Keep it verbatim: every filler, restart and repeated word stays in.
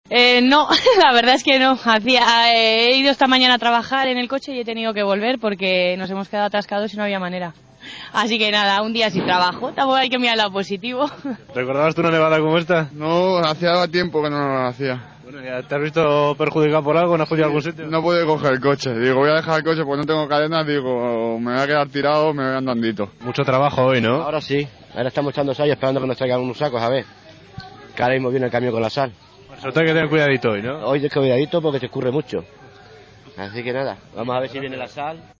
Eh, no, la verdad es que no. Hacía, eh, he ido esta mañana a trabajar en el coche y he tenido que volver porque nos hemos quedado atascados y no había manera. Así que nada, un día sin trabajo, tampoco hay que mirar el lado positivo. ¿Recordabas tú una nevada como esta? No, hacía tiempo que no lo hacía. Bueno, ¿ya te has visto perjudicado por algo? ¿No has podido a algún sitio? No pude coger el coche. Digo, voy a dejar el coche porque no tengo cadenas. Digo, me voy a quedar tirado, me voy andandito. Mucho trabajo hoy, ¿no? Ahora sí. Ahora estamos echando sal y esperando que nos traigan unos sacos, a ver. Que ahora mismo viene el camión con la sal. Pues eso hay que tener cuidadito hoy, ¿no? Hoy es cuidadito porque se escurre mucho. Así que nada, vamos a ver si viene la sal.